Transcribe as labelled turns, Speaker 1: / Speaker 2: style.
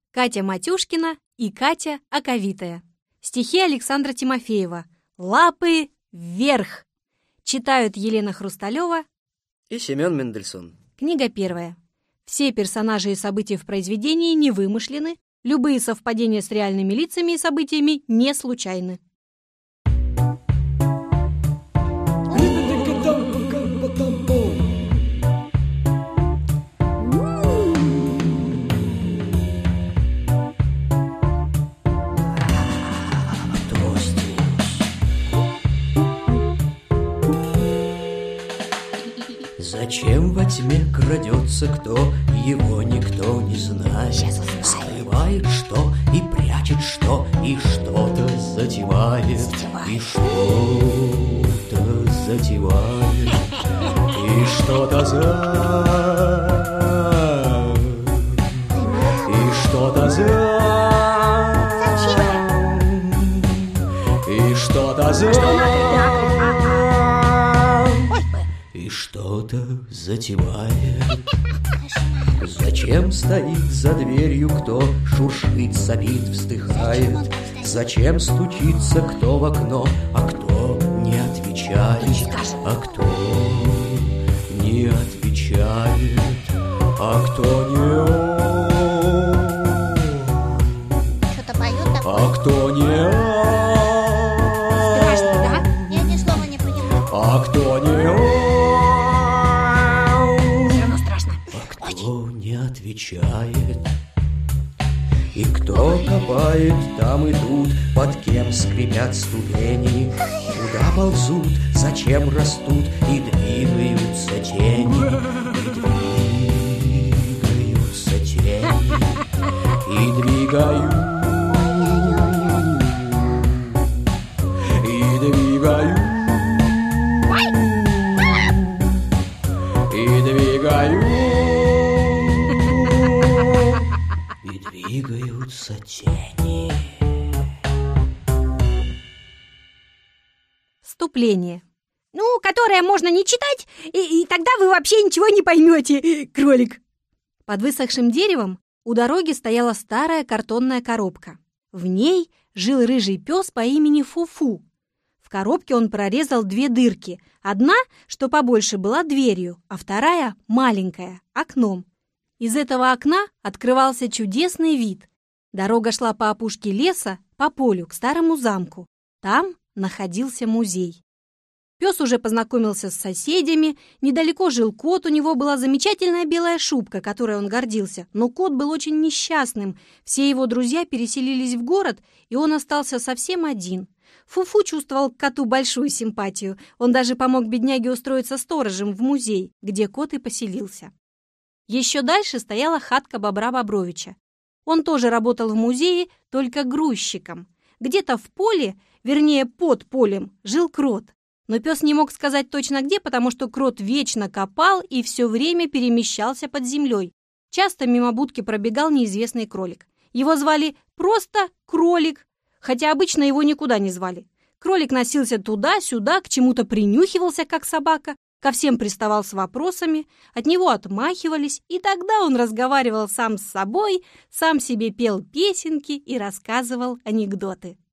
Speaker 1: Катя Матюшкина и Катя Аковитая. Стихи Александра Тимофеева. «Лапы вверх». Читают Елена Хрусталева
Speaker 2: и Семен Мендельсон.
Speaker 1: Книга первая. Все персонажи и события в произведении не вымышлены, любые совпадения с реальными лицами и событиями не случайны.
Speaker 3: Зачем во тьме крадется кто, его никто не знает. Скрывает что и прячет что, и что-то затевает. И что-то затевает. И что-то И что-то И что-то И что-то затевает. Зачем стоит за дверью кто, шуршит, сопит, вздыхает? Зачем стучится кто в окно, а кто не отвечает? А кто не отвечает? А кто не...
Speaker 4: Что-то поет такое?
Speaker 3: А кто не...
Speaker 4: Страшно, да? Я ни слова не понимаю.
Speaker 3: А кто не... Не отвечает. И кто копает там и тут, под кем скрипят ступени, куда ползут, зачем растут и двигаются тени, и двигаются тени, и двигают, и двигают, и двигают. Двигаются тени.
Speaker 1: Вступление. Которое можно не читать, и тогда вы вообще ничего не поймете, кролик. Под высохшим деревом у дороги стояла старая картонная коробка. В ней жил рыжий пес по имени Фу-Фу. В коробке он прорезал 2 дырки. Одна, что побольше, была дверью, а вторая, маленькая, окном. Из этого окна открывался чудесный вид. Дорога шла по опушке леса, по полю, к старому замку. Там находился музей. Пес уже познакомился с соседями, недалеко жил кот, у него была замечательная белая шубка, которой он гордился. Но кот был очень несчастным, все его друзья переселились в город, и он остался совсем один. Фу-Фу чувствовал к коту большую симпатию, он даже помог бедняге устроиться сторожем в музей, где кот и поселился. Еще дальше стояла хатка Бобра Бобровича. Он тоже работал в музее, только грузчиком. Где-то в поле, вернее под полем, жил крот. Но пес не мог сказать точно где, потому что крот вечно копал и все время перемещался под землей. Часто мимо будки пробегал неизвестный кролик. Его звали просто Кролик, хотя обычно его никуда не звали. Кролик носился туда-сюда, к чему-то принюхивался, как собака, ко всем приставал с вопросами, от него отмахивались, и тогда он разговаривал сам с собой, сам себе пел песенки и рассказывал анекдоты.